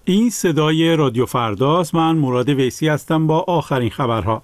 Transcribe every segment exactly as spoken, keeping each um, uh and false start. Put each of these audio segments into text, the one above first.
این صدای رادیو فرداست. من مراد ویسی هستم با آخرین خبرها.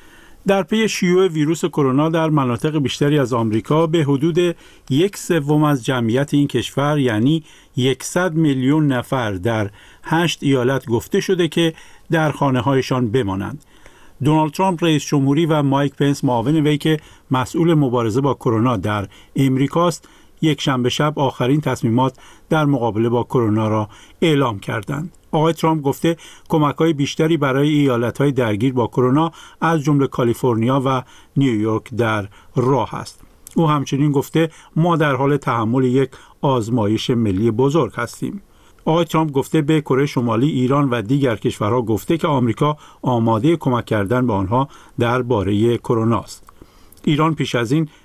در پی شیوع ویروس کرونا در مناطق بیشتری از آمریکا به حدود یک سوم از جمعیت این کشور یعنی صد میلیون نفر در هشت ایالت گفته شده که در خانه‌هایشان بمانند. دونالد ترامپ رئیس جمهوری و مایک پنس معاون وی که مسئول مبارزه با کرونا در امریکاست یک شنبه شب آخرین تصمیمات در مقابله با کرونا را اعلام کردند. آقای ترامپ گفته کمک‌های بیشتری برای ایالت‌های درگیر با کرونا از جمله کالیفرنیا و نیویورک در راه است. او همچنین گفته ما در حال تحمل یک آزمایش ملی بزرگ هستیم. آقای ترامپ گفته به کره شمالی، ایران و دیگر کشورها گفته که آمریکا آماده کمک کردن به آنها درباره کرونا است. ایران پیش از این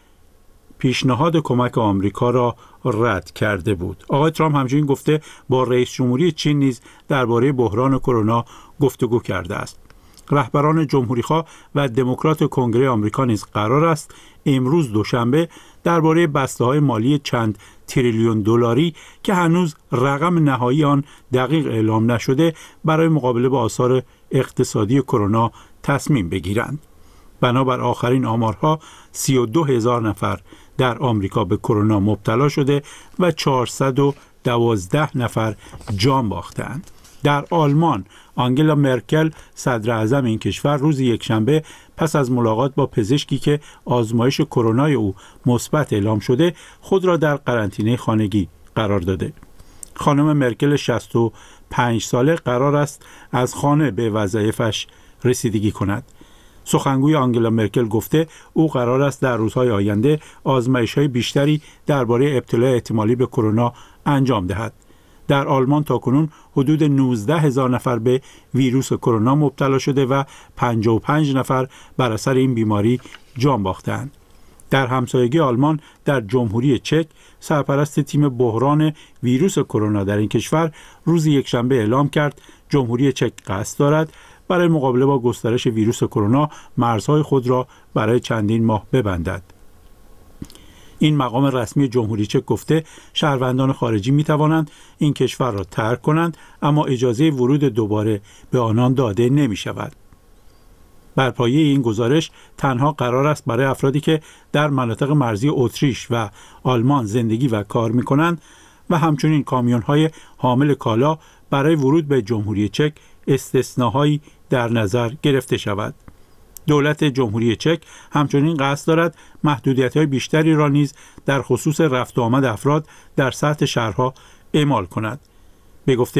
پیشنهاد کمک آمریکا را رد کرده بود. آقای ترامپ همچنین گفته با رئیس جمهوری چین نیز درباره بحران کرونا گفتگو کرده است. رهبران جمهوری‌خواه و دموکرات کنگره آمریکا نیز قرار است امروز دوشنبه درباره بسته‌های مالی چند تریلیون دلاری که هنوز رقم نهایی آن دقیق اعلام نشده برای مقابله با آثار اقتصادی کرونا تصمیم بگیرند. بنابر آخرین آمارها سی و دو هزار نفر در آمریکا به کرونا مبتلا شده و چهارصد و دوازده نفر جان باختند. در آلمان آنگلا مرکل صدر اعظم این کشور روز یکشنبه پس از ملاقات با پزشکی که آزمایش کرونای او مثبت اعلام شده خود را در قرنطینه خانگی قرار داده. خانم مرکل شصت و پنج ساله قرار است از خانه به وظایفش رسیدگی کند. سخنگوی آنگلا مرکل گفته او قرار است در روزهای آینده آزمایش‌های بیشتری درباره ابتلا احتمالی به کرونا انجام دهد. در آلمان تاکنون حدود نوزده هزار نفر به ویروس کرونا مبتلا شده و پنجاه و پنج نفر بر اثر این بیماری جان باختند. در همسایگی آلمان در جمهوری چک سرپرست تیم بحران ویروس کرونا در این کشور روز یکشنبه اعلام کرد جمهوری چک قصد دارد برای مقابله با گسترش ویروس کرونا مرزهای خود را برای چندین ماه ببندد. این مقام رسمی جمهوری چک گفته شهروندان خارجی می توانند این کشور را ترک کنند اما اجازه ورود دوباره به آنان داده نمی شود. بر پایه این گزارش تنها قرار است برای افرادی که در مناطق مرزی اتریش و آلمان زندگی و کار می کنند و همچنین کامیون‌های حامل کالا برای ورود به جمهوری چک استثناهایی در نظر گرفته شود. دولت جمهوری چک همچنین قصد دارد محدودیت‌های بیشتری را نیز در خصوص رفت و آمد افراد در سطح شهرها اعمال کند. به گفته